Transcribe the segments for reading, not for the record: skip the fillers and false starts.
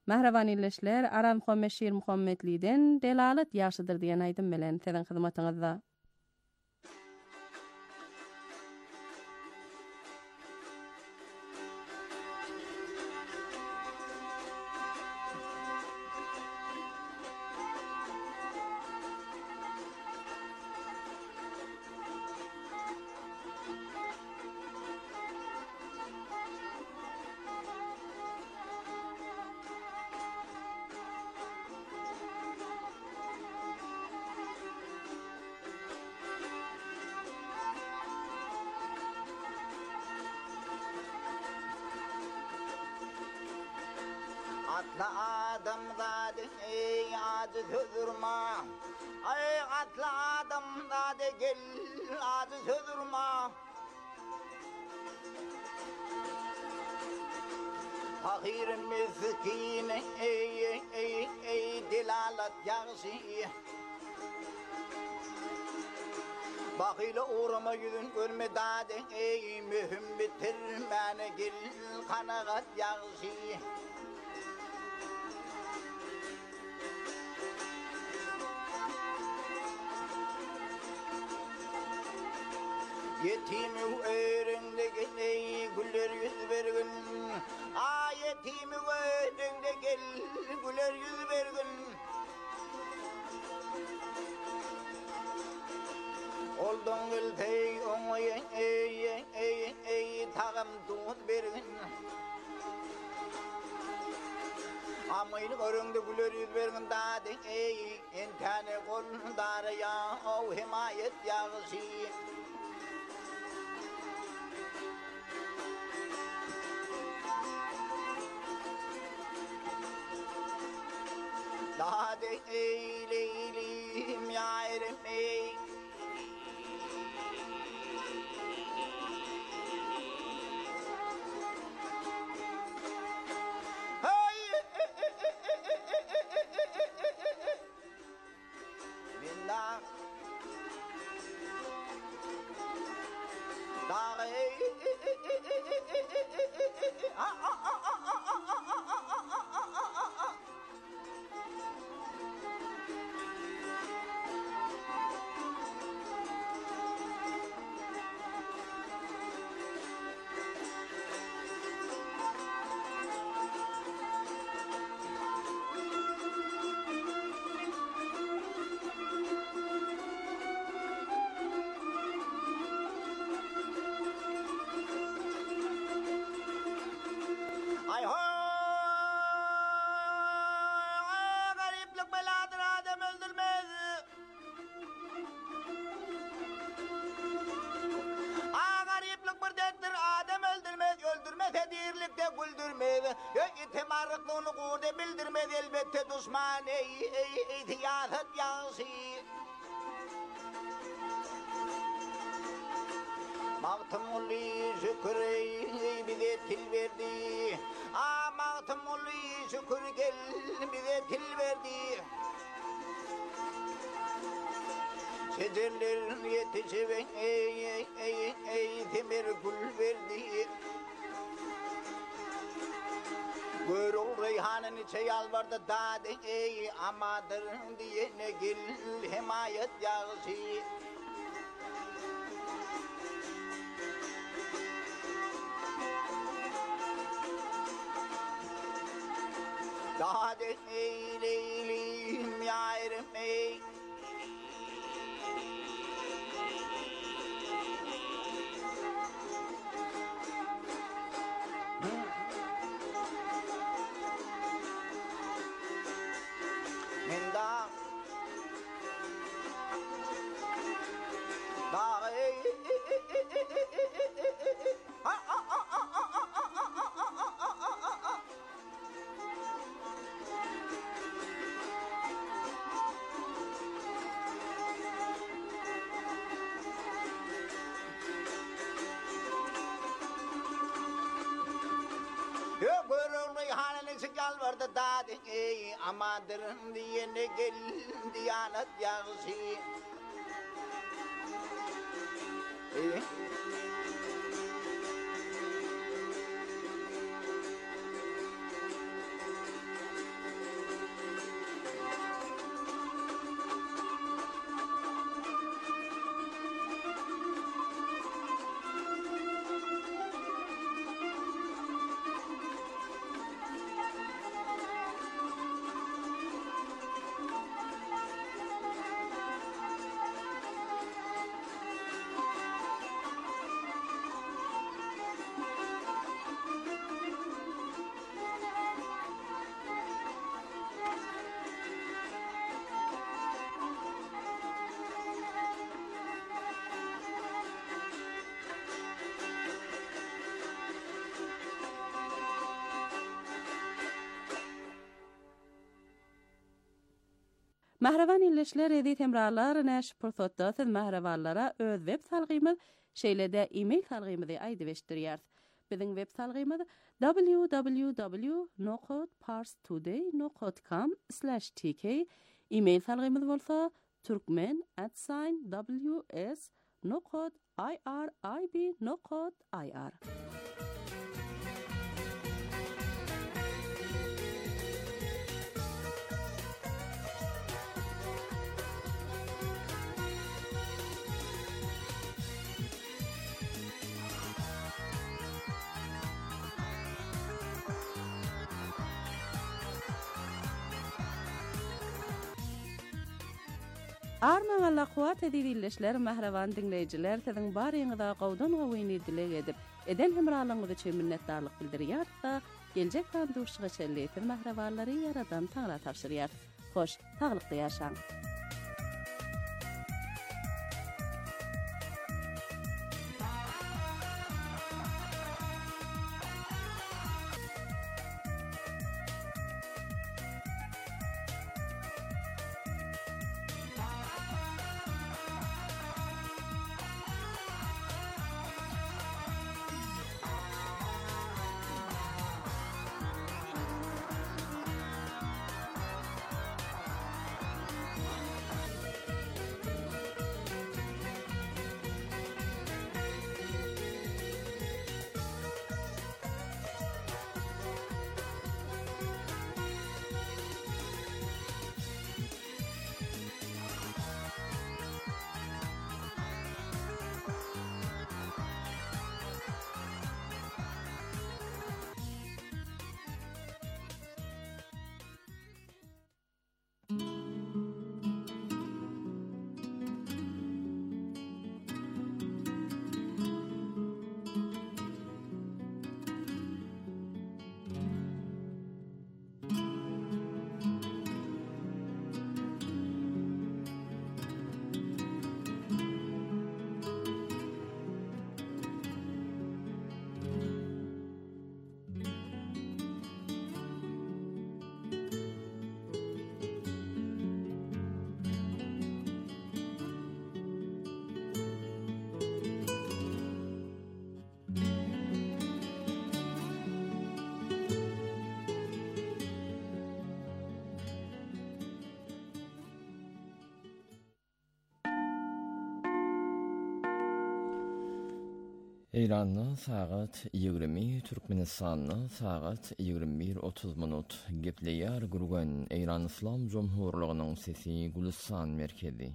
Mahraban illeşler, Aram Şir Muhammedli'den delalet ýaşydyr diýen aýdym bilen siziň hyzmatyňyzda. Atla adam zade ey aziz huzurma, ay atla adam zade gel aziz huzurma. Fakir miskin ey dilalat yağşı. Bakıyla uğrama yüzün görme dade ey mühüm bitirmene gel kanagat yağşı. Yetimi öğrende gel ey güller yüz vergin. Yetimi öğrende gel güller yüz vergin. Oldun gel tey oňa ey tagam tut bergin. Amaylı göründü güller yüz vergin dade ey entane golundara ya o himayet yağışı. Dade ey leylim yârim ey. Minna dağ ey. Ay ho gariplik beladır adam öldürmez. Gariplik bir derttir adam öldürmez. Öldürmez edirlikte güldürmez. İtimarlıklığını kurda bildirmez elbette düşman ey siyaset yansı. Mağtumulli şükür ey bize til verdi. Mağtumulli şükür gel bize til verdi. Şecerlerin yetişiven ey temir gül verdi. Görül reyhanın içe yalvardı dade ey amadır diyene gel himayet yağışı. Dade ey leylim yârim ey. Minda dağ ey. Görül reyhanın içi yalvardı dade ey amadır diyene gel diyanet yağışı. Mahravan illeşler edit hemralar näş pursatda siz mahravanlara öz web salgymyz şeýlede e-mail salgymyzy aýdyp eşdirýär. Biziň web salgymyz www.parstoday.com/tk. E-mail salgymyz bolsa turkmen@ws.irib.ir. Arman Allah kuwat edilişler mahravan dinleyijiler siziň baryňyza gowdan gowyny dilek edip eden hemralygyňyzy üçin minnetdarlyk bildirýär da geljek banduşyga çelleýän mahrawanlary yaradan taňra tapşyrýar. Hoş, taglykda ýaşaň. İran'da saat 20, Türkmenistan'da saat 21:30 minut. Gepleýär gurgan İran İslam Jomhurlygynyň sesi Gülistan merkezi.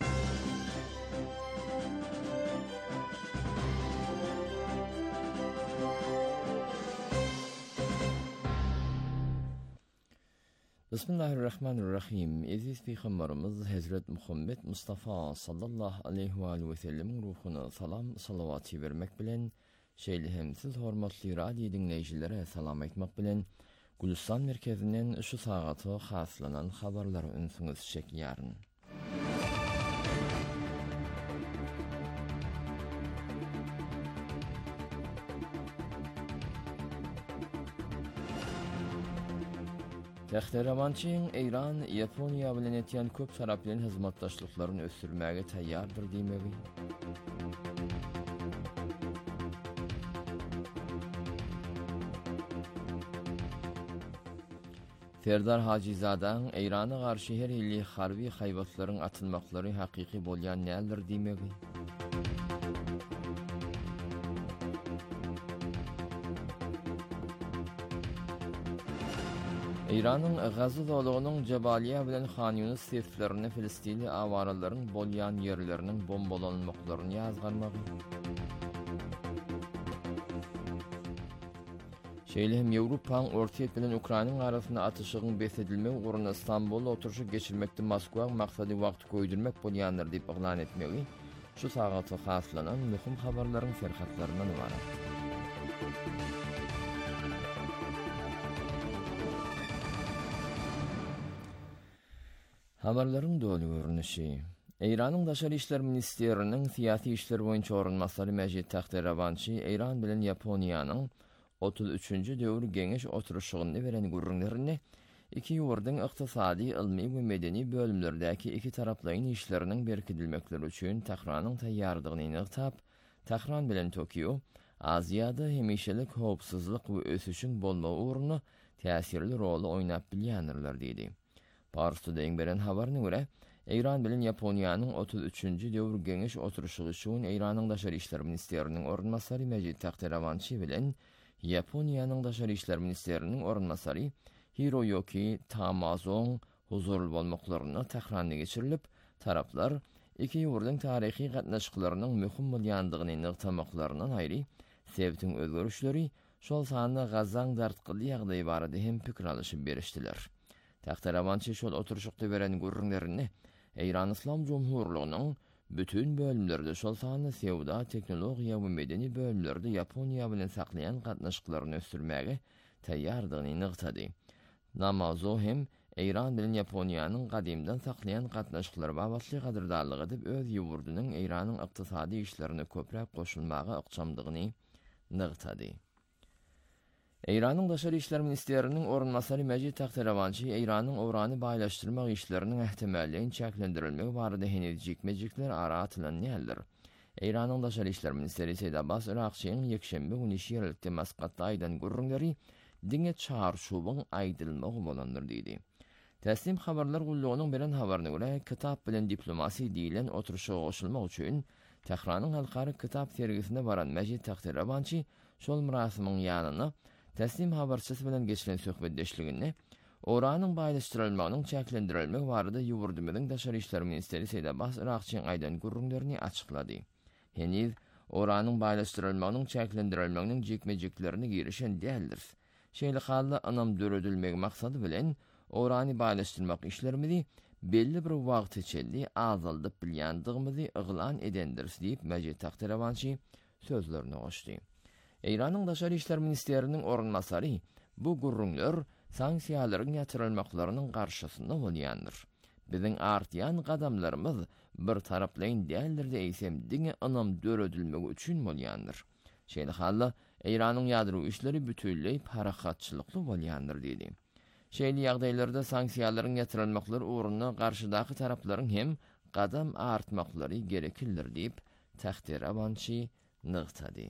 Bismillahirrahmanirrahim. Aziz Peygamberimiz Hazret Muhammed Mustafa sallallahu aleyhi ve sellem ruhuna salam salavatı vermek bilen şeýle hem siz hormatly radio dinleýijilere salam aýtmak bilen Gülistan merkezinden şu sagaty haslanan habarlar ünsüňiz çekýäryn. Tehteramancıyın İran, Yaponiya bilen etýän köp taraply hyzmatdaşlyklaryny ösürmäge taýýardyr diýmegi. Serdar Hacizadaň İrana garşy her ýyly harby haýbatlaryň atylmaklary hakyky bolýan nädir diýmegi. İran'ın Gaza dowlatynyň Jabaliya bilen Khan Yunis sertlerini Filistini awaralylaryň bolýan ýerleriniň bombalanmaklaryny ýazgarmagy. Şeýle hem Ýewropaň Orta bilen Ukrainaň arasynda atyşygyň besedilmegi ugruna Istanbul oturuşy geçirmekde Moskwa maksady wagt goýdurmak bolýandyr diýip oglan etmegi. Şu sagaty haslanan möhüm habarlaryň serhatlaryndan ibaret. Habarlaryň dolu görnüşi. İran'ın Daşary işler ministeriniň siýasy işler boýunça orunmasary Mejid Tahteravançy İran bilen Yaponiýanyň 33-nji döwür geňiş oturuşygyny beren gurrunlaryny iki ýurdun ykdysady, ilmi we medeni bölümlerdäki iki taraplaryň işleriniň berkidilmekleri üçin Tehranyň taýýardygyny ynykdap, Tehran bilen Tokio Aziýada hemişelik howpsuzlyk we ösüşiň bolmagy ugruna täsirli rol oýnap bilýändirler diýdi. Pars'ta beren habaryna görä, İran bilen Ýaponiýanyň 33-nji döwür geňiş oturuşy üçin İranyň Daşary işler ministeriniň ornmasary Mejid Tahteravançy bilen Ýaponiýanyň Daşary işler ministeriniň ornmasary Hiroyuki Tamazong huzurly bolmaklaryna Tehranda geçirilip, taraplar iki ýurduň taryhy gatnaşyklarynyň möhüm bolýandygyny ynykdamaklarynyň aýry sebäptiň özgörüşleri şol sany gazan dartgyly ýagdaý barada hem pikir alyşyp berişdiler. Tahteravançy şol oturuşykda beren gurrunlaryny İran İslam Cumhurluğu'nun bütün bölümlerde şol sany sewda, teknologiýa we medeni bölümlerde Ýaponiýa bilen saklayan gatnaşyklaryny ösürmäge taýýardygyny ynykdy. Namazo hem İran bilen Ýaponiýanyň gadymdan saklayan gatnaşyklary babatly gadyrdarlygy edip öz ýurdunyň İranyň ykdysady işlerine köprek goşulmagy ykçamdygyny nygtady. İranyň Daşary işler ministeriniň ornmasary Mejid Tahteravançy İranyň urany baýlaşdyrmak işleriniň ähtemelligi çäklendirilmegi barada henüz jikmejikler ara atylan näler. İranyň Daşary işler ministeri Seýid Abbas Irakçyň ýekşembe güni şeýerlikde Maskatda aýdan gurrunlary diňe çarşubyň aýdylmagy bolandyr diýdi. Täslim habarlar gullugynyň beren habaryna görä, kitap bilen diplomasi diýilen oturuşa goşulmak üçin Tehranyň halkary kitap sergisine baran Mejid Tahteravançy şol murasymiň ýanyna Täslim habarçysy bilen geçiren söhbetdeşligini uranyň baýlaşdyrylmagynyň çäklendirilmegi barada ýurdumyzyň Daşary işler ministeri Seýid Abbas Irakçyň aýdan gurrunlaryny açyklady. Heniz uranyň baýlaşdyrylmagynyň çäklendirilmeginiň jekmejeklerini girişen däldir. Şeýle halda anam döredilmegi maksady bilen urany baýlaşdyrmak işlerimizi belli bir wagt içinde azaldyp bilýändigimizi yglan edendir diýip Mejid Tahteravançy sözlerini goşdy. İranyň Daşary işler ministeriniň ornmasary bu gurrunlar sanksiýalaryň ýatyrylmaklarynyň garşysynda bolýandyr. Biziň artýan gadamlarymyz bir taraplaýyn däldir diýsem diňe anam döredilmegi üçin bolýandyr. Şeýle halda İranyň ýadro işleri bütünlej harakatçylykly bolýandyr diýdi. Şeýle ýagdaýlarda sanksiýalaryň ýatyrylmaklary ugruna garşydaky taraplaryň hem gadam artmaklary gerekildir diýip Tahteravançy nygtady.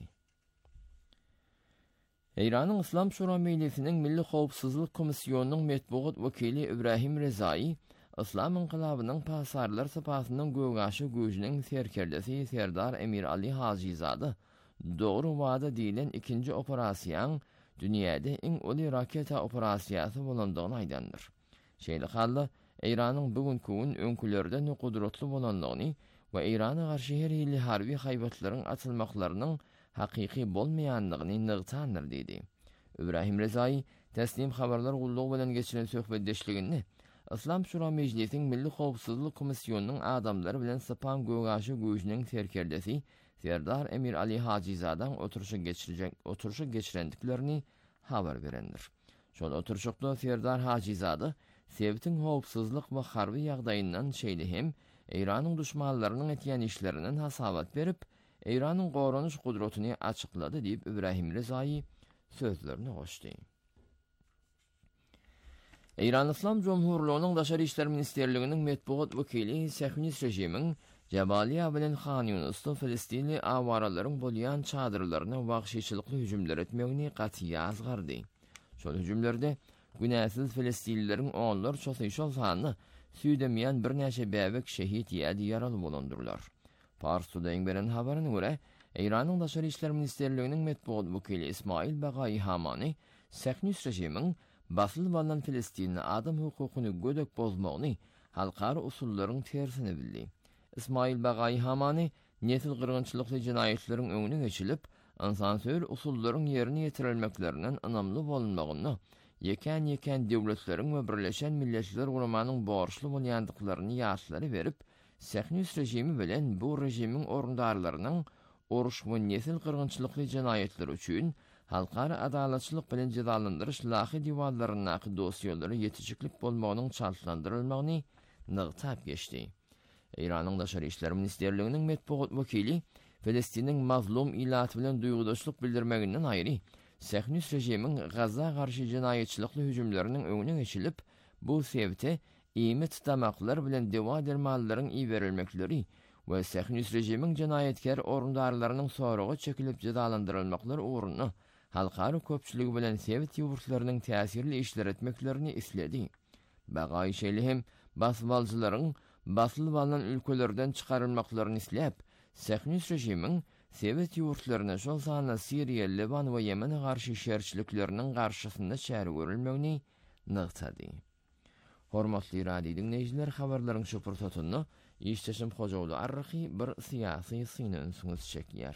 İranyň İslam Şura Mejlisiniň Milli Howpsuzlyk Komissiýonunyň metbuat wekili İbrahim Rezai, İslam inqilabynyň pasarlar sapasynyň göwgaşy güýjüniň serkerdesi Serdar Emir Ali Hajizady dogry wada diýilen ikinji operasiýaň dünýäde iň uly raketa operasiýasy bolandygyny aýdandyr. Şeýle halda İranyň bugünkü gün öňkülerden gudratly bolandygyny we Irana garşy her ýyly harby haýbatlaryň atylmaklarynyň hakyky bolmaýandygyny nygtandyr diýdi. İbrahim Rezai täslim habarlar gullugy bilen geçiren söhbetdeşligini İslam Şura Mejlisiň Milli Howpsuzlyk Komissiýonunyň adamlary bilen sapan göwgaşy güýjüniň serkerdesi Serdar Emir Ali Hajizadan oturuşa geçirendiklerini habar berendir. Şol oturuşda Serdar Hajizady sebäptiň howpsuzlyk we harby ýagdaýyndan şeýle hem İranyň düşmanlarynyň etýän işlerinden hasabat berip İranyň goranuş gudratyny açyklady diýip İbrahim Rezai sözlerini goşdy. İran İslam Cumhurluğu'nun Daşary işler ministerliginiň metbuat wekili Sehnis rejimiň Jabaliya bilen Han Yunusda Filistinli awaralaryň bolýan çadyrlaryna wagşyçylykly hüjümler etmegini gaty azgardy. Şol hüjümlerde günäsiz Filistinlileriň oğullar çosy sany süýdemeýän bir näçe bäbek şehit ýa-da ýaraly bolandyrlar. Pars'ta beren habaryna görä, İranyň Daşary işler ministerliginiň metbuat wekili İsmail Bagay Hamani Sehnis rejimiň basılı bolan Filistinli adam hukukyny gödek bozmagyny halkary usullaryň tersini bildi. İsmail Bagay Hamani netil gyrgynçylykly jinaýetleriň öňüne geçilip, insansöýür usullaryň ýerine ýetirilmeklerinden anamly bolunmagyny, ýeken döwletleriň we Birleşen Milletler Guramagynyň borçly bolýandyklaryny ýaşlary berip, Sehnis rejimi bilen bu rejimiň orundarlarynyň oruş we netil gyrgynçylykly jinaýetleri üçin halkary adalatçylyk bilen cezalandyryş lahy diwallarynyň dosiýalary ýetişiklik bolmagynyň çaltlandyrylmagyny nygtap geçdi. İranyň Daşary işler ministerliginiň metbuat wekili Filistiniň mazlum ilat bilen duýgudaşlyk bildirmeginden aýry Sehnis rejimiň Gaza garşy jinaýetçilikli hüjümleriniň öňüne geçilip, Bu sebäpde ýymy tutamaklar bilen dewa dermanlaryň iýerilmekleri we Sähnis rejimiň jinaýetkär orundarlarynyň soragy çekilip jazalandyrylmaklar uğruna halkary köpçüligi bilen Sowet ýurtlarynyň täsirli işler etmeklerini isledi. Bagay şeýle hem basbalçylaryň basılyp alynan ülkelerden çykarylmaklaryny isläp, Sähnis rejimiň Sowet ýurtlaryna şol sany Siriýa, Liban we Ýemene garşy şerçilikleriniň garşysynda çäri görülmegini nygtady. Hormatly radio dinleýijiler, habarlaryň şu pursatyny İşteşim Hojagly arryhy bir syýasy syny öňsüňiz çekýär.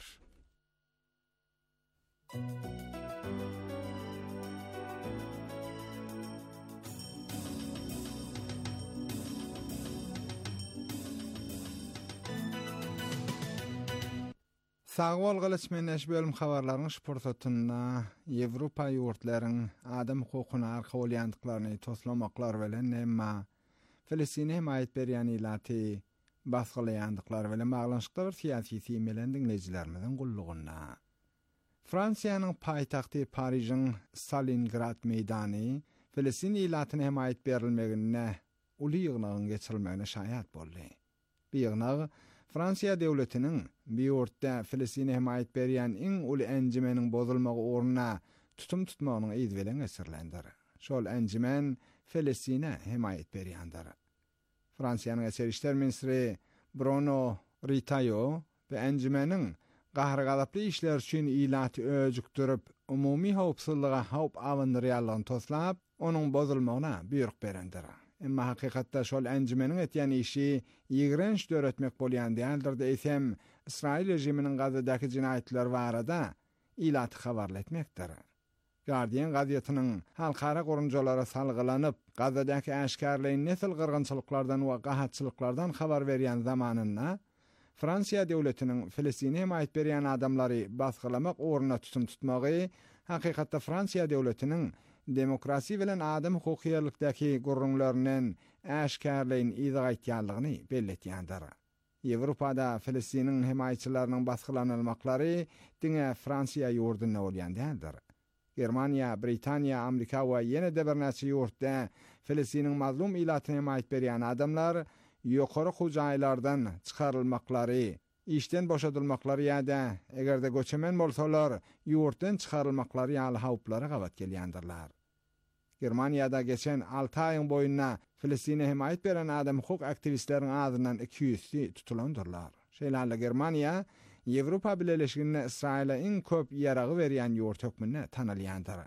Sagwal galyşmän eş bölüm habarlaryň şportatynda Ýewropa ýurtlaryň adam hukukyna arka bolýandyklaryny toslamaklar bilen emma Filistin himayet berýän ilaty basgylyandyklary bilen baglanşykda bir syýasy siýmelen dinleýijilerimizin gullugynda. Fransiýanyň paýtagty Parijiň Stalingrad meýdany Filistin ilatyna himayet berilmegine uly ýygnagyň geçirilmegine şaýat boldy. Bu ýygnag Fransiýa döwletiniň bir ýurtda Filistin himayet berýän iň uly enjimeniň bozulmagy uğruna tutum tutmagynyň ýyzbelen esirlendir. Şol enjimen Filistin'e himayet berýändir. Fransiýanyň eser işler ministri Bruno Retailleau we enjimeniň gahrgalaply işler üçin ilaty öjükdirip umumy howpsuzlyga howp awandyrýarlygyny toslap, onuň bozulmagyna buyruk berendir. Emma hakykatda şol enjimeniň etýän işi ýigrenç döretmek bolýan diýildir desem, Israil rejiminiň Gazadaky jinaýatlar barada ilaty habarly etmekdir. Guardian gazetynyň halkara gurunjalara salgylanyp, Gazadaky äşkärliň nesil gyrgynçylyklardan we gahatçylyklardan habar berýän zamanynda Fransiýa döwletiniň Filistin'e himayet berýän adamlary basgylamak uğruna tutum tutmagy hakykatda Fransiýa döwletiniň demokrasi bilen adam hukukiýetlikdäki gurrunlarynyň äşkärliň ýygaýtýanlygyny belletýändir. Ýewropada Filistiniň himayetçileriniň basgılanylmaklary diňe Fransiýa ýurduna bolýan däldir. Germaniýa, Britaniýa, Amerika we ýene de bir näçe ýurtda Filistiniň mazlum ilatyna himayet berýän adamlar ýokary hujaýlardan çykarylmaklary, işden boşadylmaklary ýa-da egerde göçemen bolsalar ýurtdan çykarylmaklary ýaly hawplara gabat gelýändirler. Germaniýada geçen 6 aýyň boýunna Filistin'e himayet beren adam hukuk aktivistleriň adynan 200 tutulandyrlar. Şeýle Germaniýa Ýewropa Birleşigine Israil'e iň köp ýaragy berýän ýurt hökmüne tanylýandyr.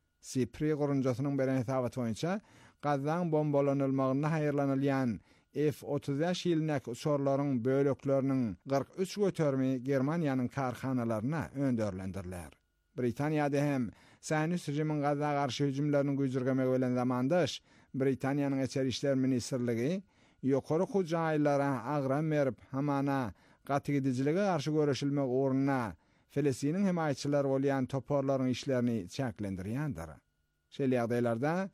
Sipri gurunjasynyň beren hesabaty boýunça Gazdan bombalanylmagyna haýyrlanylýan F-35 ýylynak uçurlaryň bölekleriniň 43 götermi Germaniýanyň karhanalaryna öndürlendirler. Britaniýada hem Sähnis rejimiň Gaza garşy hüjümlerini güýjürgemek bilen zamandaş Britaniýanyň eser işler ministrligi ýokary hujaýlara agram berip hamana gatygidijilige garşy göreşilmek uğruna Filistiniň himayetçileri bolýan toporlaryň işlerini çäklendirýändir. Şeýle ýagdaýlarda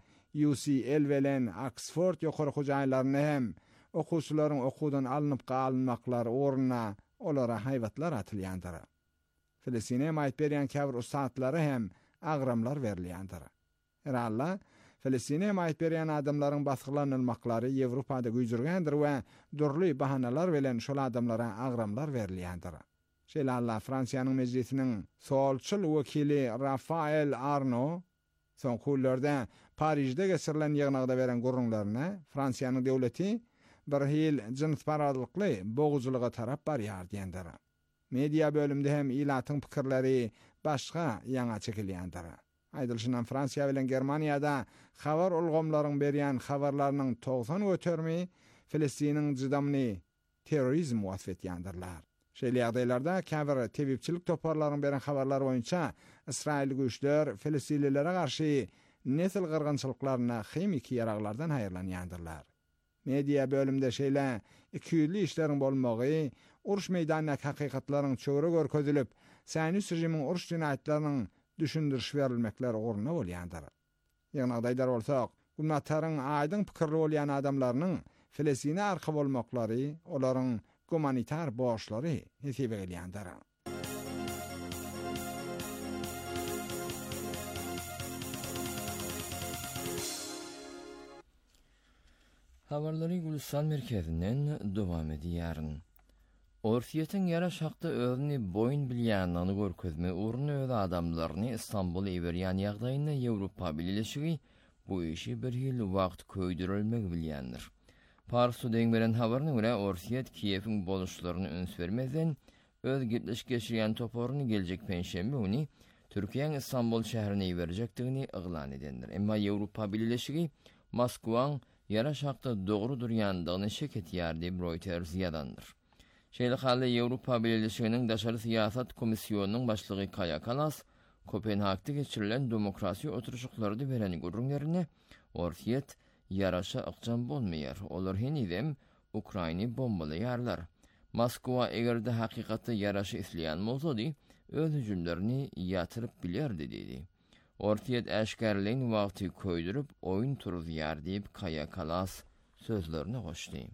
UCL bilen Oxford ýokary hujaýlaryny hem okuwçylaryň okuwdan alınıp galynmaklary uğruna olara haýwatlar atylýandyr. Filistin'e himayet berýän käbir ustatlary hem agramlar berilýändir. Herhalde Filistin'e himayet berýän adamlaryň basgılanylmaklary Ýewropada güýjürgendir we durly bahanalar bilen şol adamlara agramlar berilýändir. Şeýle Fransiýanyň mejlisiniň solçul wekili Rafael Arno son kullarda Parijde geçirilen ýygnagda beren gurrunlaryna Fransiýanyň döwleti bir hil jinsparadlykly boğuzlyga tarap barýar diýendir. Media bölümde hem ilatyň pikirleri başga ýaňa çekilýändir. Aýdylşyndan Fransiýa bilen Germaniýada habar ulgamlaryň berýän habarlarynyň 90 götermi Filistiniň jydamny terrorizm wasf etýändirler. Şeýle ýagdaýlarda käbir tebipçilik toparlaryň beren habarlar boýunça Israil güýçler Filistinlilere garşy nesil gyrgynçylyklaryna hemik ýaraglardan haýyrlanýandylar. Media bölümde şeýle ikiyüzli işleriň bolmagy, uruş meýdanyna hakykatlaryň çöwre görkezilip, Sähnis rejimiň uruş jinaýatlarynyň düşündiriş berilmekleri uğruna bolýandyr. Ýagnaýdaýlar bolsak, gumnataryň aýdyň pikirli bolýan adamlarynyň Filistin'e arka bolmaklary, olaryň humanitar borçlary hesebe gelýändir. Habarları Gülistan merkezinden devam ediýär. Orsiýetin ýara şakda özüni boyun bilýändigini görkezme uğruna öz adamlaryny Istanbul iberýän ýagdaýynda Ýewropa Birleşigi bu işi bir ýyl wagt köýdürilmek bilýändir. Parsda deňberen habaryna görä Orsiýet Kiýewiň boluşlaryny öns bermezden öz gepleşik geçirýän toporuny geljek penşembe güni Türkiýeň Istanbul şäherine iberjekdigini yglan edendir. Emma Ýewropa Birleşigi Moskwaň ýara şakda dogry durýandygyny şek etýär diýip Reuters ýadandyr. Şeýle halda Ýewropa Birleşiginiň daşary siýasat komissiýonunyň başlygy Kaja Kallas Kopenhagda geçirilen demokrasi oturuşuklardy beren gurrunlaryny Orsiýet ýaraşa ykjam bolmaýar. Olar henidem Ukrainy bombalaýarlar. Moskwa egerde hakykatda ýaraşy isleýän bolsady, öz hüjümlerini ýatyryp bilerdi dedi. Orsiýet äşkärliň wagty köýdürip oýun turýar diýip Kaja Kallas sözlerini goşdy.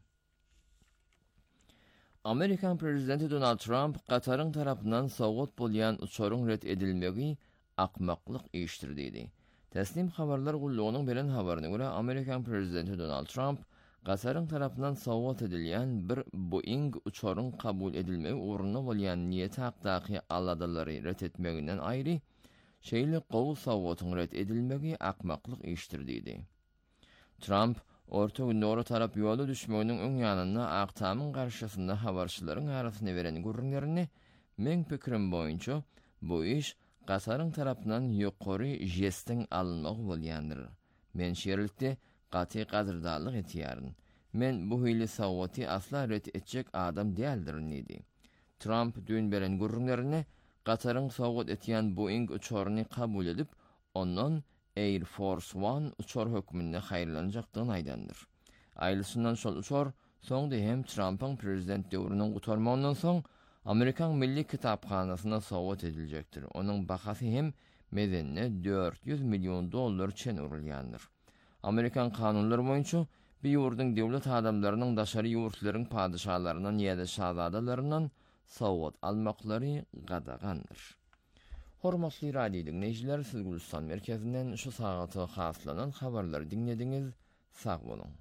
Amerikan prezidenti Donald Trump Katar'ın tarapyndan sowgat bolýan uçaryň ret edilmegi akmaklyk işdir dedi. Teslim habarlar gullugynyň beren habaryna görä Amerikan prezidenti Donald Trump Katar'ın tarapyndan sowgat edilýän bir Boeing uçaryň kabul edilmegi uğruna bolýan niýet hakdaky aladylary ret etmeginden aýry şeýle gowy sowgatyň ret edilmegi akmaklyk işdir dedi. Trump Orta Günnora tarap ýola düşmeginiň öň ýanyna Aktamyň garşysynda habarçylaryň arasyna beren gurrunlaryny men pikirim boýunça bu iş Katar'ın tarapyndan ýokary jestin alynmagy bolýandyr. Men şeýerlikde gaty gazyrdalyk etýärin. Men bu hili sowgaty asla ret etjek adam däldirin dedi. Trump dün beren gurrunlaryny Katar'ın sowgat etýän Boeing uçaryny kabul edip, ondan Air Force One uçar hökmünde haýrlanjakdygyny aýdandyr. Aýlysyndan şol uçar soňda hem Trump'ın prezident döwrüniň gutarmagyndan soň Amerikan Milli Kitapxanasyna sowgat ediljekdir. Onuň bahasy hem medenine $400 milyon çen urilýandyr. Amerikan kanunlary boýunça bir ýurdyň döwlet adamlarynyň daşary ýurtlaryň padyşalarynyň ýa-da şahzadalarynyň sowgat almaklary gadagandyr. Hormatly radio dinleýijiler, siz Gülistan merkezinden şu sagaty haslanan habarlary dinlediňiz. Sag bolun.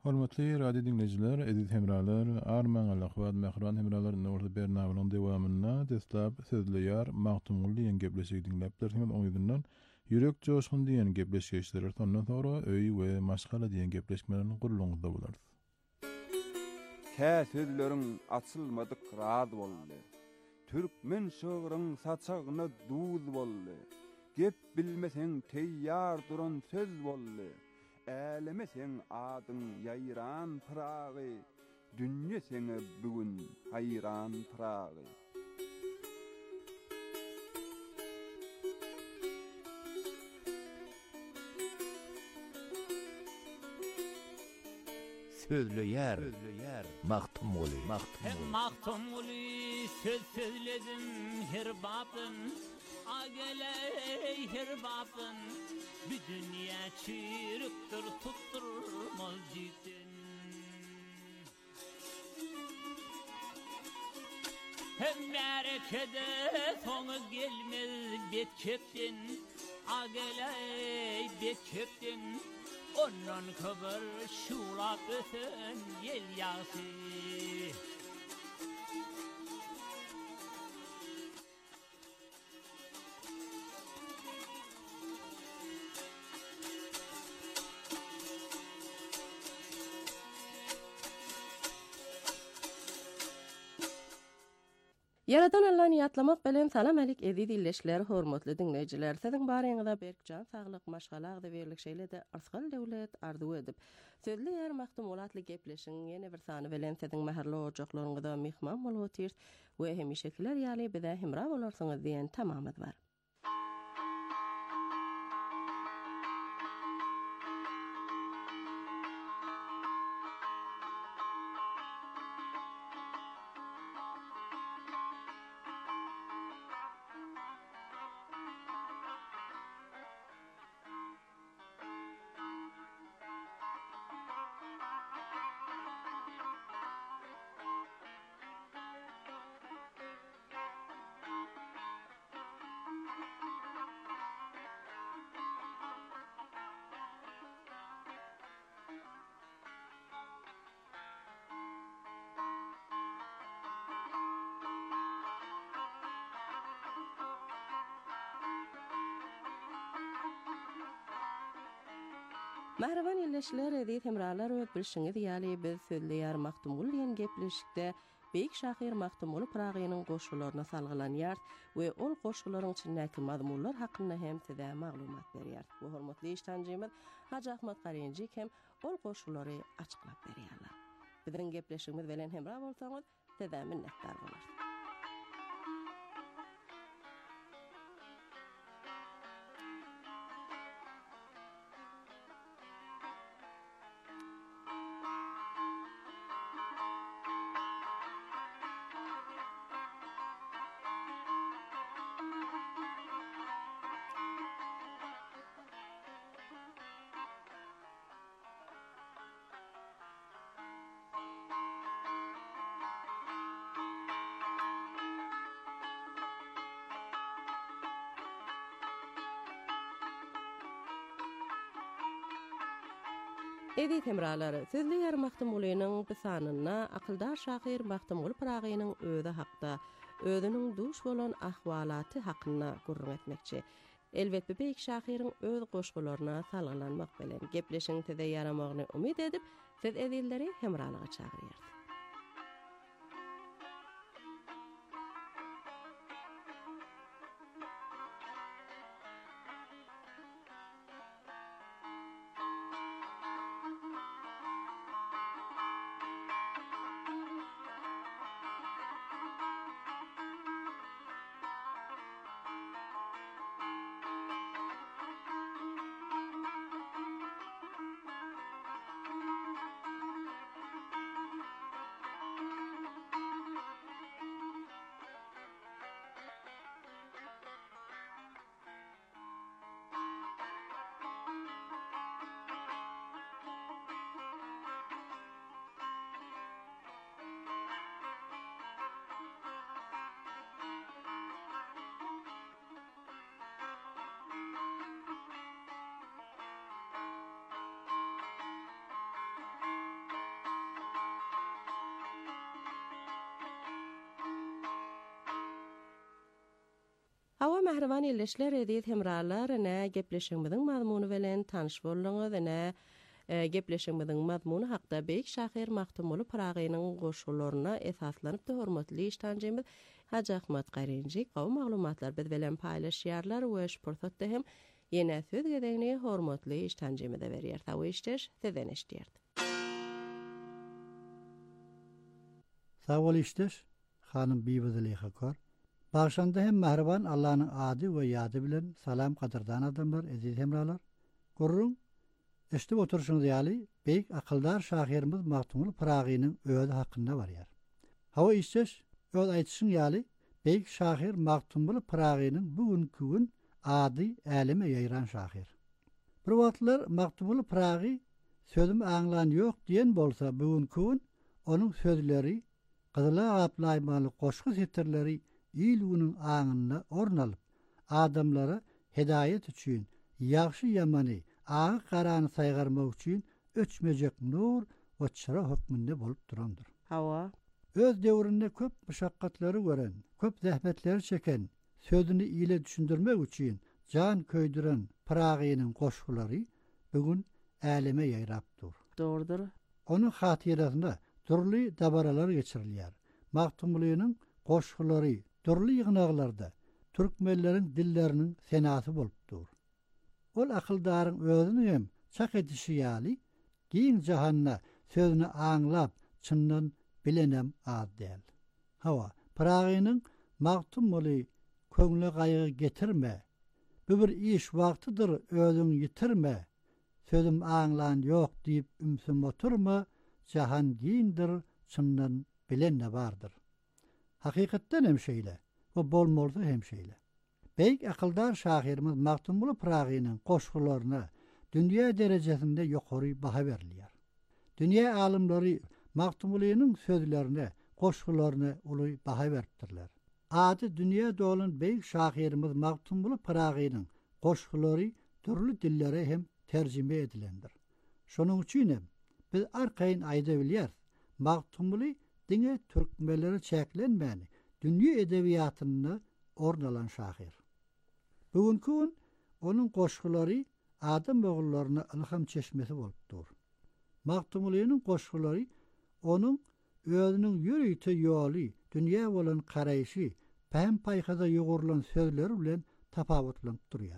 Hormatly radio dinleyijiler, edit hemralar, arman alaqwat mehran hemralar nurda bernamanyň dowamyna destlap sözleýär Magtumul diýen gepleşik dinläp berýän oňyzyndan ýürek joşgun diýen gepleşikler ondan sonra öý we maşgala diýen gepleşmelerini gurulňyzda bolar. Kä sözleriň açylmadyk raz boldy. Türkmen şöwrüň saçagyna duz boldy. Gep bilmeseň teýýar duran söz boldy. Äleme sen adyň ýayran pyragy, dünýe seni bugün hayran pyragy. Sözleýär Magtumul. Magtumul söz söyledim her babın, ageley her babın. Bir dünya çürüktür tutturmaz cidden. Hem merekede sonu gelmez bet köpten, ageley bet köpten. Ondan kabar şulap öten yel yağsı. Yaradan Allah'ın yatlamak bilen salam alik edi dilleşler, hormatly dinleyijiler. Siziň baryňyzda berkjan saglyk maşgalagda berlik şeýle de arsgal döwlet arzu edip. Sözleýär Magtumul atly gepleşiň ýene bir sany bilen siziň mäherli ojaklaryňyzda mihman bolup we hemişekiler ýaly bize hemra bolarsyňyz diýen tamamyz bar. Mahraban illeşler edit hemralar we bilşiňiz ýaly biz sözleýär Magtumul diýen gepleşikde beýik şahyr Magtumul Pragynyň goşgularyna salgylanýar we ol goşgularyň içindäki mazmunlar hakynda hem size maglumat berýär. Bu hormatly iştanjymyz Haji Ahmad Garynjy hem ol goşgulary açyklap berýärler. Biziň gepleşigimiz bilen hemra bolsaňyz size minnetdar bolarsyz. Edit hemralary, sözleýär Magtumulynyň bu sanyna akylda şahyr Magtumul Pragynyň özi hakda, özüniň duş bolan ahwalaty hakynda gurrun etmekçi. Elbetde beýik şahyryň öz goşgularyna salgylanmak bilen gepleşiň tede ýaramagyny umyt edip, siz edilleri hemralyga çagyrýar. Hawa mehriban illeşler edýät hemralar ne gepleşigimiziň mazmuny bilen tanyş bolýaňyz ne gepleşigimiziň mazmuny hakda Beýik Şahyr Magtymly Pragynyň goşularyna esaslanyp da hormatly iştanjymyz Haji Ahmat Garenjik gowy maglumatlar biz bilen paýlaşýarlar we şu pursatda hem ýene söz gedegini hormatly iştanjymyza berýär. Hawa işler sizden eşdýär. Sağ ol işler, hanım Bibi kor. Bağışanda hem mehriban Allah'ın adı ve yadı bilen salam kadırdan adamlar, eziz hemralar. Gurrun, işte oturuşunuz yali, beyik akıldar şahirimiz Magtymly Pragynyň öýüdi hakkında var yer. Hawa işçeş, öýüd aýtışyň yali, beyik şahir Magtymly Pragynyň bugünkü gün ady älime ýaýran şahir. Bir wagtlar Magtymly Pragy sözüm aňlan ýok diýen bolsa bugünkü gün onuň sözleri, gyzyla aplaýmaly goşgy setirleri ilgünün aňynda ornalyp, adamlara hedayet üçin, ýagşy ýamany, agy garany saýgarmak üçin öçmejek nur we çıra hökmünde bolup durandyr. Hawa Öz döwründe köp müşakkatlary gören, köp zähmetleri çeken, sözüni ýyle düşündirmek üçin jan köýdüren Pragynyň goşgulary bugün äleme ýaýrapdyr. doğrudur. Onun hatırasında turly dabaralar geçirilýär. Magtymlynyň goşgulary turly ýygnaklarda türkmenleriň dilleriniň senasy bolupdyr. Ol akyldaryň özüni hem çak edişi ýaly, giň jahanna sözüni aňlap çyndan bilenem adel. Hawa, Pragynyň Magtymly köňle gaýgy getirme. Bu bir iş wagtydyr, özüň ýitirme. Sözüm aňlan ýok diýip ümsüm oturma, jahan giňdir, çyndan bilenne bardyr. Hakykatdan hem şeýle, we bolmoldy hem şeýle. Beýik akıldar şahirimiz Magtymly Pragynyň goşgularyna dünýä derejesinde ýokary baha berilýär. Dünýä alymlary Magtymlynyň sözlerine, goşgularyna uly baha beripdirler. Ady dünýä dolan beýik şahirimiz Magtymly Pragynyň goşgulary türlü dillere hem terjime edilendir. Şonuň üçin hem biz arkaýyn aýda bilýär, Magtymly diňe türkmenleri çäklenmäni, dünýä edebiýatyny ornalan şahir. Bugünkü gün onun goşgulary adam oğullaryna ilham çeşmesi bolupdyr. Magtymlynyň goşgulary onun özüniň ýürüýte ýoly, dünýä bolan garaýşy, päm paýhada ýogurulan sözleri bilen tapawutlanyp durýar.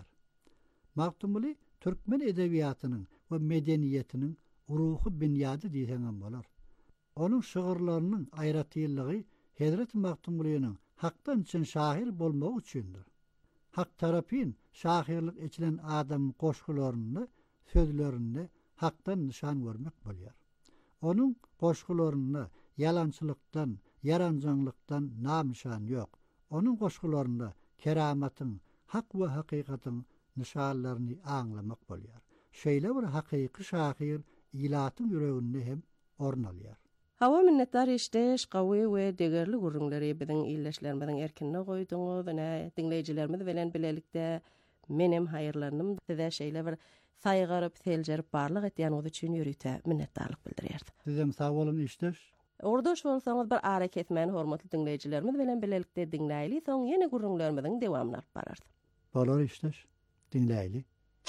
Magtymly türkmen edebiýatynyň we medeniýetiniň ruhy bünyady diýsem bolar. Onun şygyrlarynyň aýratyllygy Hazrat Magtymlynyň hakdan için şahir bolmak üçindir. Hak tarapyn şahirlik içilen adam goşgularyny, sözlerini hakdan nişan görmek bolýar. Onun goşgularyny yalançylykdan, yaranjanlykdan namşan ýok. Onun goşgularyny keramatyň, hak we hakykatyň nişanlaryny aňlamak bolýar. Şeýle bir hakyky şahir ilatyň ýüreginde hem ornalýar. Hawa minnetdar işdeş, gawy we degerli gurrunlary biziň illeşlerimiziň erkinine goýduňyz, ne dinleýijilerimiz bilen bilelikde menem haýyrlanym size şeýle bir saýgaryp, seljerip barlyk etýäniňiz üçin ýürüýte minnetdarlyk bildirýär. Sizem sag bolun işdeş. Ordaş bolsaňyz bir ara ketmän hormatly dinleýijilerimiz bilen bilelikde dinläýli, soň ýene gurrunlarymyzyň dewamyny alyp barar. Bolar işdeş, dinläýli.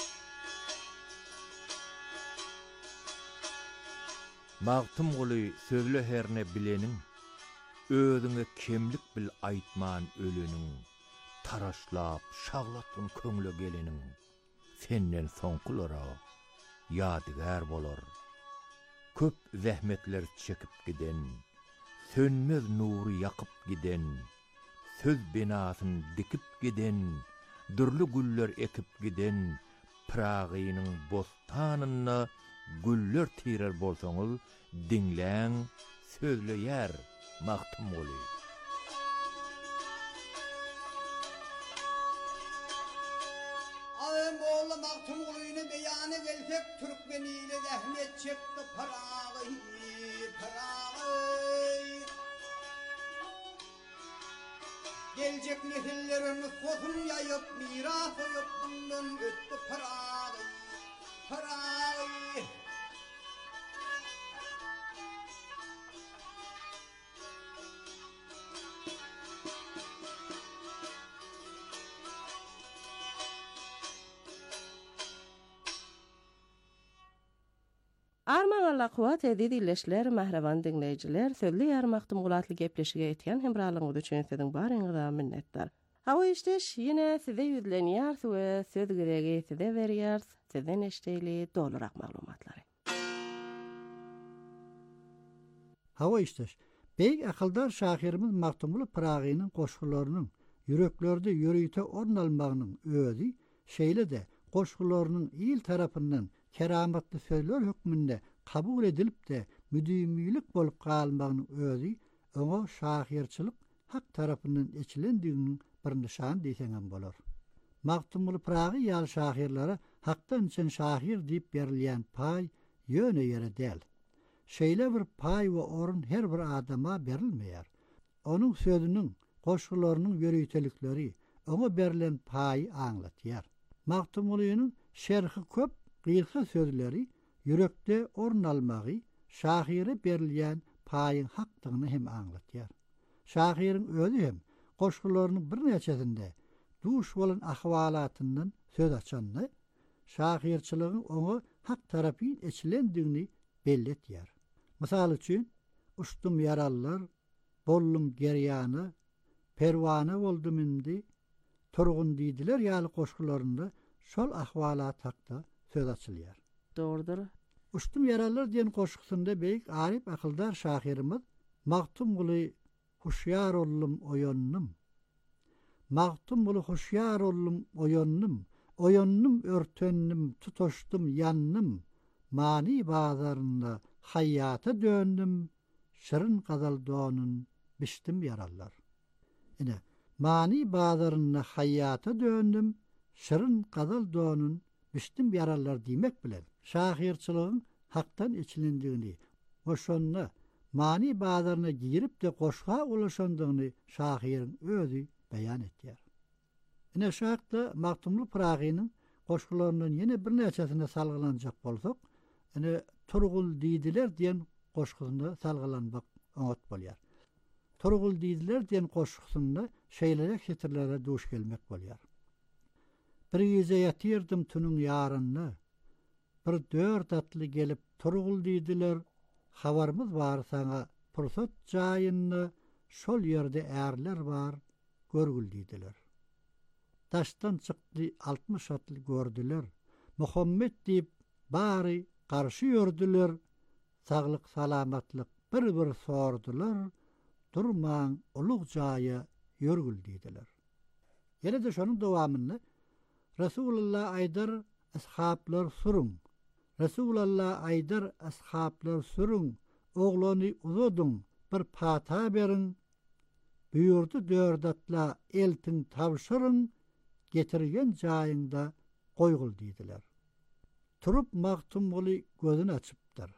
Magtymly sözlü herne bileniň, özüňe kemlik bil aýtman öleniň, taraşlap, şaglatyn köňle geleniň, senden soňkulara ýadygar bolar. Köp zähmetler çekip giden, sönmez nury ýakyp giden, söz binasyn dikip giden, dürli güller ekip giden, Pragynyň bostanyna güller tirer bolsaňyz, dinläň, sözleýär Magtymly. Ağam oğlu Magtymlyny beýany gelsek türkmeniyle zähmet çekdi Pragy, Pragy. Geljek nesillerimiz sosum ýaýyp miras ýok bundan ötdi Pragy, Pragy. Arman Allah kuwat edidi illeşler, mahravan dinleyijiler, sözli yarmakdym gulatly gepleşige etýän hemralygyňyz üçin siziň baryňyza minnetdar. Hawa işdeş ýene size ýüzlenýär we söz geregi size berýär, sizden eşdeýli dolurak maglumatlary. Hawa işdeş beýik akyldar şahyrymyz Maktumul Pragynyň goşgularynyň yüreklerde ýöreýte orun almagynyň özi şeýle de goşgularynyň il tarapyndan keramatly sözler hükmünde kabul edilip de müdümlük bolup galmagynyň özi oňa şahyrçylyk hak tarapyndan eçilendiginiň bir nişan diýseňem bolar. Maktumul Pragy ýaly şahyrlara hakdan üçin şahyr diýip berilýän pay ýöne ýere däl. Şeýle bir pay we orun her bir adama berilmeýär. Onuň sözüniň, goşgularynyň ýöreýtelikleri oňa berilen paýy aňlatýar. Maktumuliyanyň şerhi köp gylky sözleri yürekde orun almagy şahyre berilýän paýyň hakdygyny hem aňlatýar. Şahyryň özi hem goşgularynyň bir neçesinde duş bolan ahwalatyndan söz açandy, şahyrçylygyň oňa hak tarapyn eçilendigini belletýär. Mysal üçin, uçdum yarallar, bollum gerýany, perwana boldum indi, turgun diýdiler ýaly goşgularynda şol ahwalat hakda söz açylýar. Doğrudur. Uçdum yarallar diýen goşgusynda beýik arif akyldar şahyrymyz Maktum guly huşyar ollum oyonnum. Maktum guly huşyar ollum oyonnum. Oyonnum örtennim, tutoşdum yannım. Mani bazarynda haýata döndüm. Şırın gazal donun biçdim yarallar. Ine mani bazarynda haýata döndüm. Şırın gazal donun biçdim yarallar diýmek bilen şahyrçylygyň hakdan içilendigini, oşonna mani bazaryna girip de goşga ulaşandygyny şahyryň özi beýan etýär. Ine şahda Maktumul Pragynyň goşgularynyň ýene bir neçesine salgylanjak bolsak, ine turgul diýdiler diýen goşgusynda salgylanmak öňet bolýar. Turgul diýdiler diýen goşgusynda şeýlerek hetirlere duş gelmek bolýar. Bir ýeze ýatyrdım tunun ýaryny, bir dört atly gelip turgul diýdiler, habarymyz bar sana pursat jaýyny, şol ýerde ärler bar, görgül diýdiler. Taşdan çykdy 60 atly gördüler, Muhammed diýip bary garşy ýördüler, saglyk salamatlyk bir sordular, durmaň ulug jaýa ýörgül diýdiler. Ýene de şonuň dowamyny Resulullah aýdar ashablar surun. Resulullah aýdar ashablar surun. Oglany uzadyn bir pata berin. Buyurdy dördatla eltin tawşyryn, getirgen jaýynda goýgul diýdiler. Turup Maktum guly gözüni açypdyr.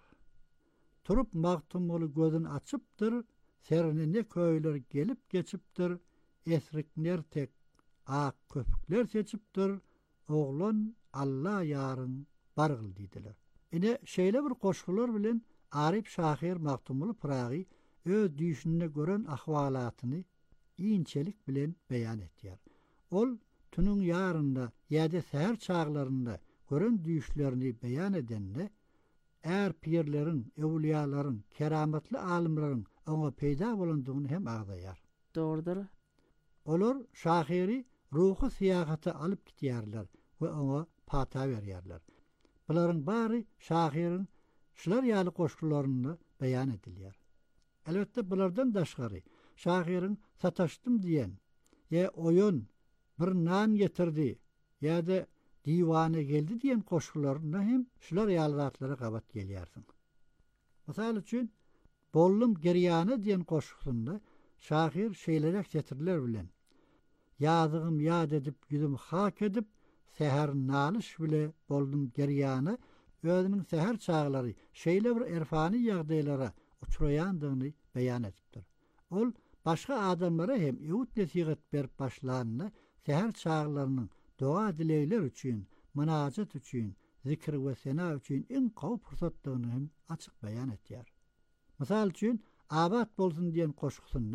Turup Maktum guly gözüni açypdyr, serine köýler gelip geçipdir, esrikler tek ak köpükler seçipdir, oglan Allah yarın bargyl diýdiler. Ine şeýle bir goşgular bilen Arif şahyr Maktumul Pragy öz düşünde gören ahwalatyny iňçelik bilen beýan etýär. Ol tunun ýarynda ýa-da säher çaglarynda gören düşlerini beýan edende är pirlerin, ewliýalaryň, keramatly alimlaryň oňa peýda bolandygyny hem agdaýar. Doğrudur. Olar şahyry ruhy syýahaty alyp gitýärler we oňa pata berýärler. Bularyň bary şahyryň şular ýaly goşgularyny beýan edilýär. Elbetde bulardan daşgary şahyryň sataşdym diýen ýa oyun bir nan getirdi ýa-da diwana geldi diýen goşgularyna hem şular ýaly zatlara gabat gelýärsiň. Mysal üçin bollum gerýany diýen goşgusynda şahyr şeýlerek getiriler bilen ýazygym ýad edip ýüzüm hak edip seher nalyş bile boldum gerýany özüniň seher çaglary şeýle bir erfany ýagdaýlara uçuraýandygyny beýan etipdir. Ol başga adamlara hem ýewut nesihat berip başlanyny seher çaglarynyň doğa dileýler üçin, munajat üçin, zikr we sena üçin en gowy pursatdygyny hem açyk beýan etýär. Mysal üçin abat bolsun diýen goşgusynda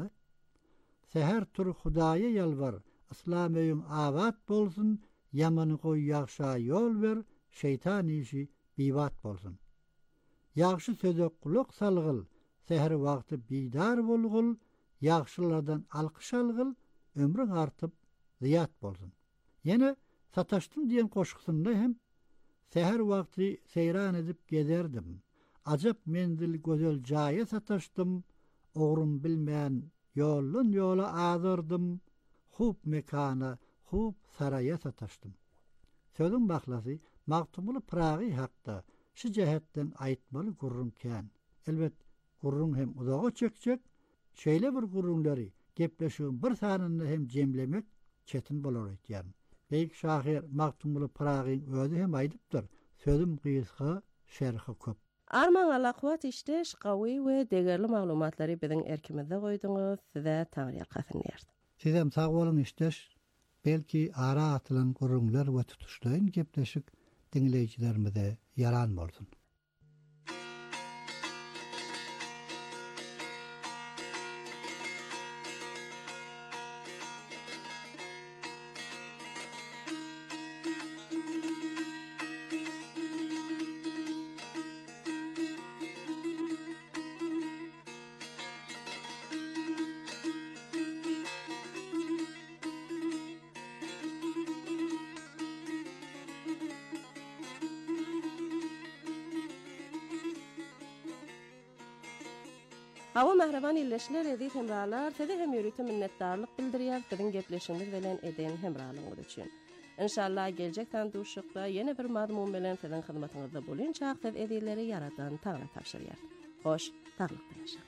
seher tur Hudaýa ýalbar, islamyň abat bolsun, ýamany goý ýagşa ýol ber, şeytan işi bibat bolsun. Ýagşy söze kulak salgyl, seher wagty bidar bolgyl, ýagşylardan alkyş algyl, ömrüň artyp ziyat bolsun. Ýene sataşdym diýen goşgusynda hem seher wagty seyran edip gezerdim. Ajap mendil gözel jaýa sataşdym, ogrum bilmän ýolun ýola azardım, hup mekana, hup saraya sataşdym. Sözüň bahlasy Magtumly Pragy hakda şu jähetden aýtmaly gurrun kän. Elbet gurrun hem uzaga çekjek, şeýle bir gurrunlary gepleşiň bir sanyny hem jemlemek çetin bolar edýär. Beýik şahyr Magtumly Pragyň özü hem aýdypdyr. Sözüm gysga, şerhi köp. Arman alaqwat işdeş, gawy we degerli maglumatlary biziň erkimizde goýduňyz. Size taňryýar gasynyýar. Sizem sag bolun işdeş. Belki ara atylan gurrunlar we tutuşlaryň gepleşik dinleýijilerimize yaran bolsun. Hawa mehreban illeşler edip hemralar, tede hem ýürüte minnetdarlyk bildirýär biziň gepleşigimiz bilen eden hemralygyňyz üçin. Inşallah geljek tanışykda ýene bir mazmun bilen siziň hyzmatyňyzda bolanjak siz edileri yaratan taňra tapşyrýar. Hoş, taglykda ýaşa.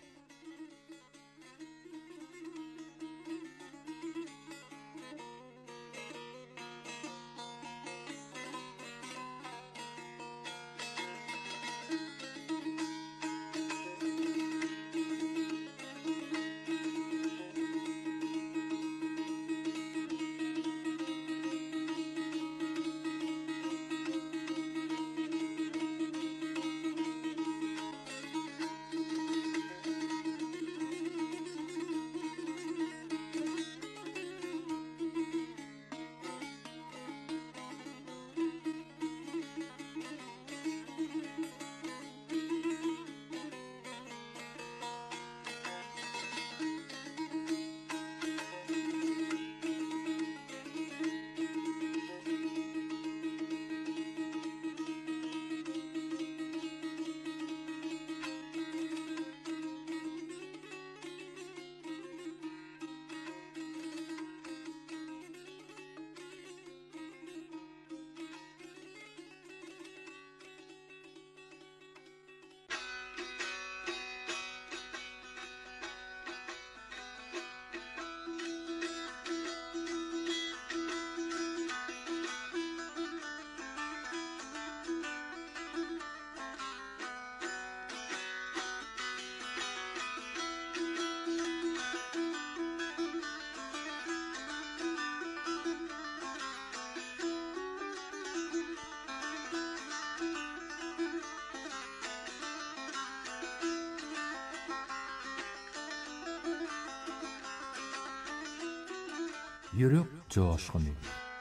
Yürek coşkuny.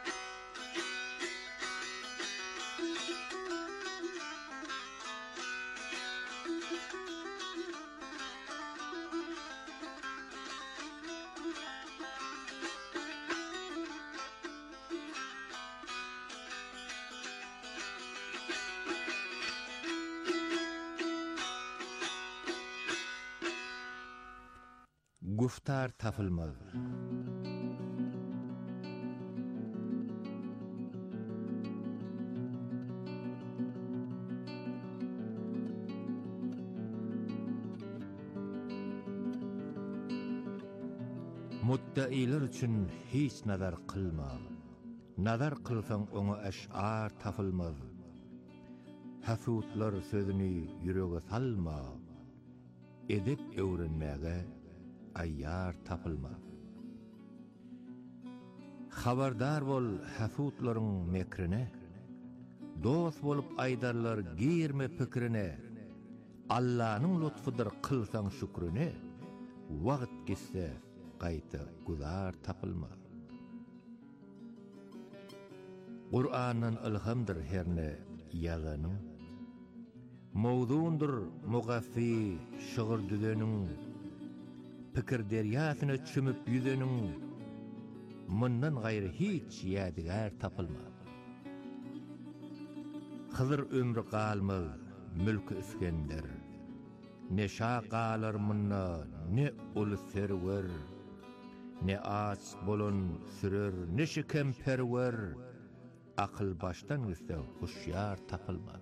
Guftar tapılmaz. Muttailer üçün hiç nazar kılma. Nazar kılsan ona eş'ar tapılmaz. Hafutlar sözünü yüreğe salma. Edip öğrenmeye ayyar tapılmaz. Habardar bol hafutların mekrine. Dost bolup aydarlar girme pikrine. Allah'ın lütfudur kılsan şükrüne. Vaqt gitse gaýta guzar tapılmaz. Kur'an'ın ilhamdır herne yazanın. mowduundur mugaffi şygyr düzeniň pikir derýasyna çümüp ýüzeniň mundan gaýry hiç ýadigar tapylmaz. Hyzyr ömrü galmaz mülk İskender, ne şa galar munna ne ul serwer, ne aç bolun sürer ne şikem perwer, akıl baştan gitse huşyar tapylmaz.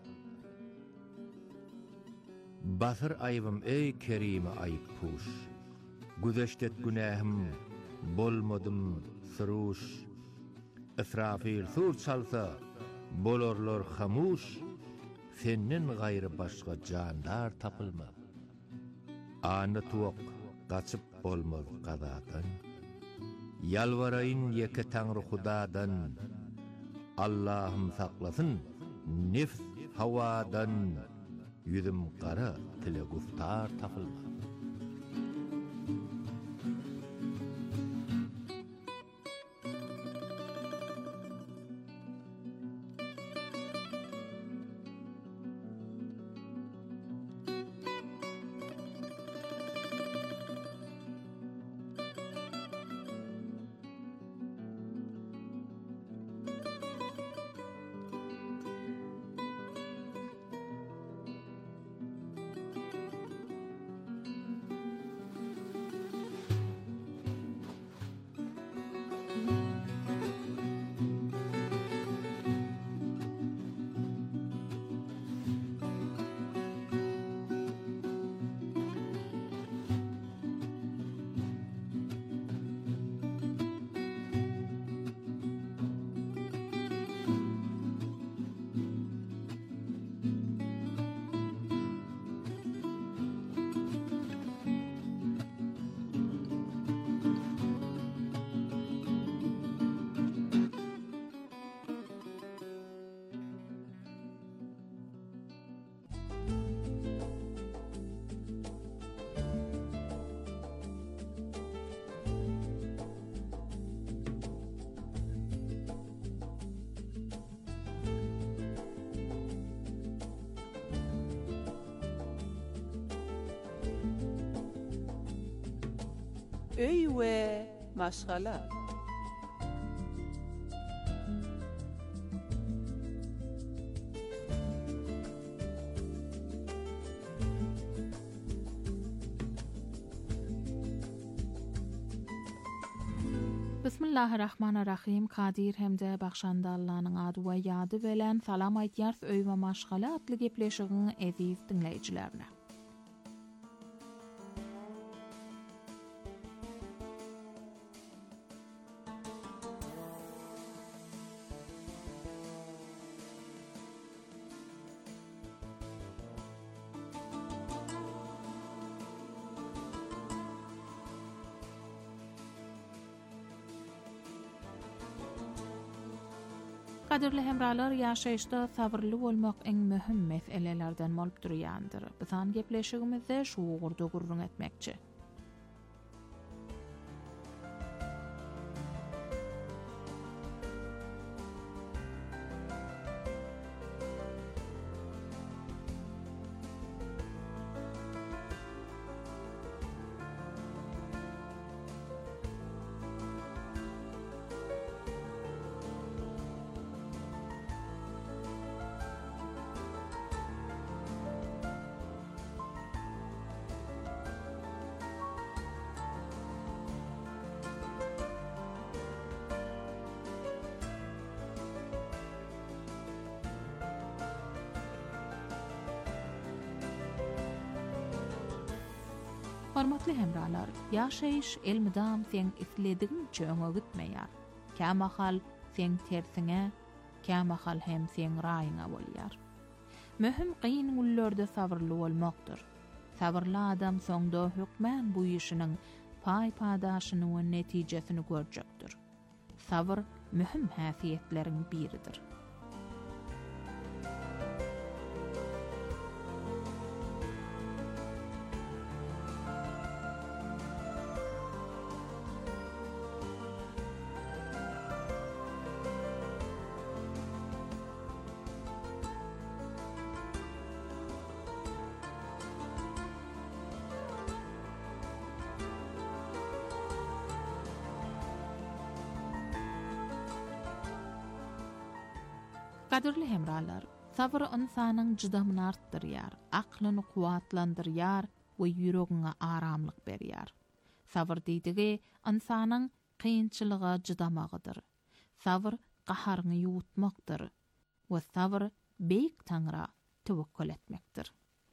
Basır ayıbım ey kerime ayıp puş, güzeştet günahım bolmadım sıruş, İsrafil sur çalsa bolorlar hamuş, senin gayrı başka jandar tapılmaz. Anı tuok kaçıp bolmaz qadadan, yalvarayın yeke Tanrı Hudadan, Allah'ım saklasın nefs havadan, yüzüm qara tile guftar tapılmaz. Öy we maşgala. Bismillahirrahmanirrahim. Kadir hemde bagşanda Allah'ın adı we ýady bilen salam aýtýar öý we maşgala atly gepleşigiň eziz dinleýijilerine. Kadirli hemralar, ýaşaýyşda sabırly bolmak iň möhüm meselelerden bolup durýandyr. Bizan gepleşigimizde şu ugurda gurrun etmekçi. Hormatly hemralar, ýaşaýyş elmidam sen isledigin öňe gitmeýär. Kämahal sen tersiňe, kämahal hem sen raýyňa bolýar. Möhüm qyyn güllerde sabırly bolmakdyr. Sabırly adam soňda hükmän bu işiniň paý-padaşyny we netijesini görjekdir. Sabır möhüm häsiýetleriň biridir. Kadirli hemralar, sabır insanın jydamyny artdyrýar, aklını kuwatlandyrýar we ýüregine aramlyk berýär. Sabır diýdigi insanyň kynçylyga jydamagydyr. Sabır gaharyny ýuwutmakdyr we sabır beýik Taňra tewekkül etmekdir.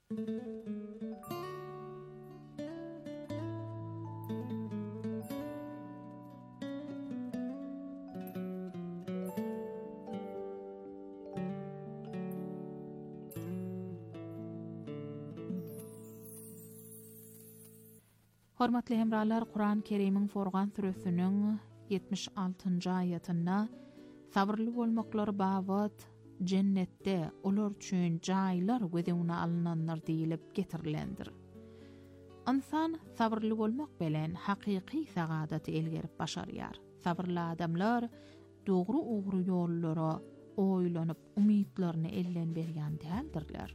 Hormatly hemralar, Kur'an-ı Kerim'in Furqan suresining 76-njy ayetinde sabırly bolmaklar babat cennetde olar üçin jaýlar gözüne alınanlar diýilip getirilendir. İnsan sabırly bolmak bilen hakyky sagadat elgerip başarýar. Sabırly adamlar dogry ýollara oýlanyp umytlaryny elden berýän däldirler.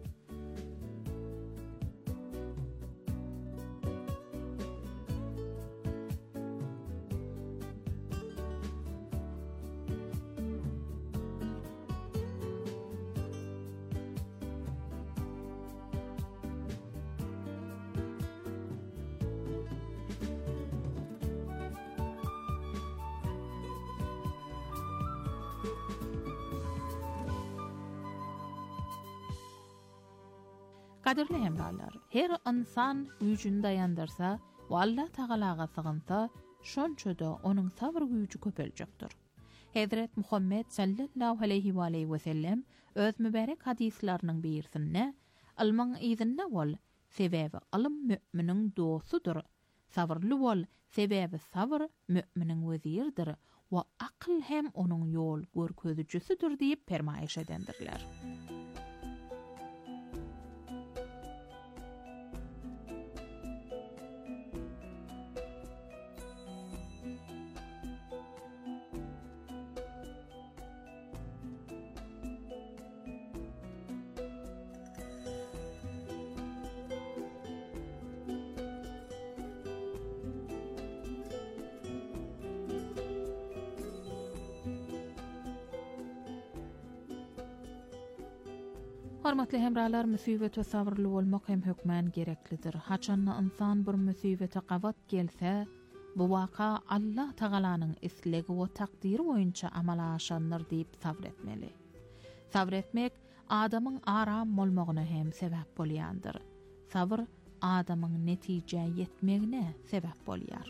Kadirli hemralar, her insan güýjüni dayandyrsa, we Allah Tagalaga sygynsa, şonçada onuň sabr güýji köpeljekdir. Hazrat Muhammed sallallahu aleyhi we sellem öz mübarek hadislarynyň birisinde almaň izinne bol, sebebi alym müminiň dostudyr. Sabrly bol, sebebi sabr müminiň wezirdir we akl hem onuň ýol görkezijisidir diýip permaýeş edendirler. Hormatly hemralar, müsibet we sabırly bolmak hem hökmen gereklidir. Haçan insan bir müsibete gawat gelse, bu waka Allah Tagalanyň islegi we takdiri boýunça amala aşanlar diýip sabr etmeli. Sabr etmek adamyň aram bolmagyna hem sebäp bolýandyr. Sabr adamyň netije ýetmegine sebäp bolýar.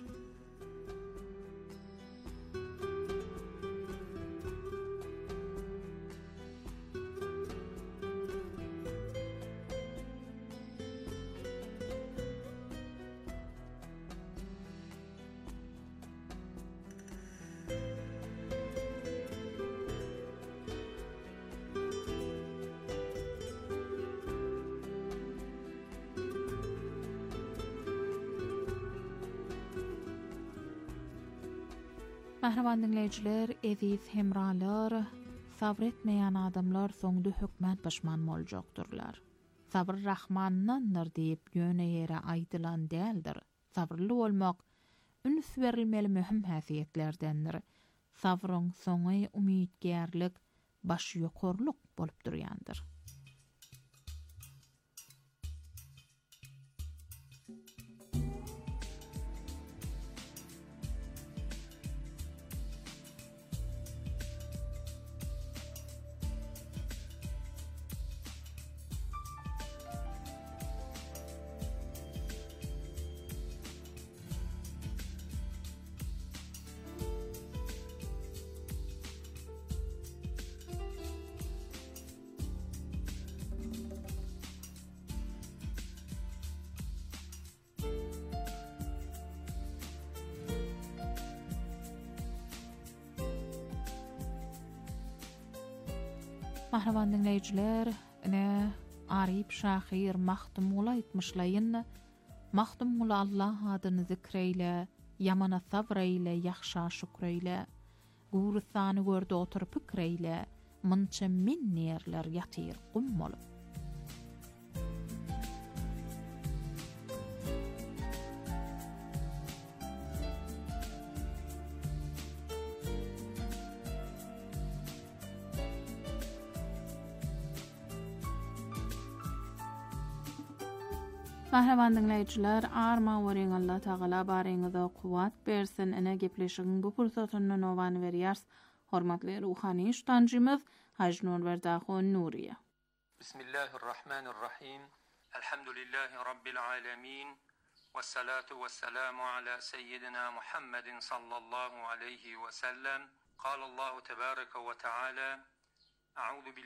Mahraman dinleyijiler, eziz hemralar, sabr etmeýän adamlar soňda hökmän paşman boljakdyrlar. Sabr Rahmannandyr diýip ýöne ýere aýdylan däldir. Sabrly bolmak üns berilmeli möhüm häsiýetlerdendir. Sabryň soňy umytgärlik, baş ýokurluk bolup durýandyr. Mahraman dinleyijiler, ine Arif şahyr Mahdum Ula aýtmyşlaýyn, Mahdum Ula Allah adyny zikreyle, yamana sabreyle, ýakşa şükreyle, gursany gördi oturup pikreyle, mınça min nerler ýatyr gummolup. Mahravan dinleyijiler, arma wering Allah Taala bareňizde kuwat bersin. Ene gepleşigiň bu pursatyny nowan berýärs. Hormatly ruhany işdanjymyz Hajnur Berdaxon Nuriye. Bismillahirrahmanirrahim. Elhamdülillahi rabbil alamin. Vessalatu vesselamu ala seyyidina Muhammedin sallallahu aleyhi ve sellem. Qala Allahu tebaraka ve teala: A'udhu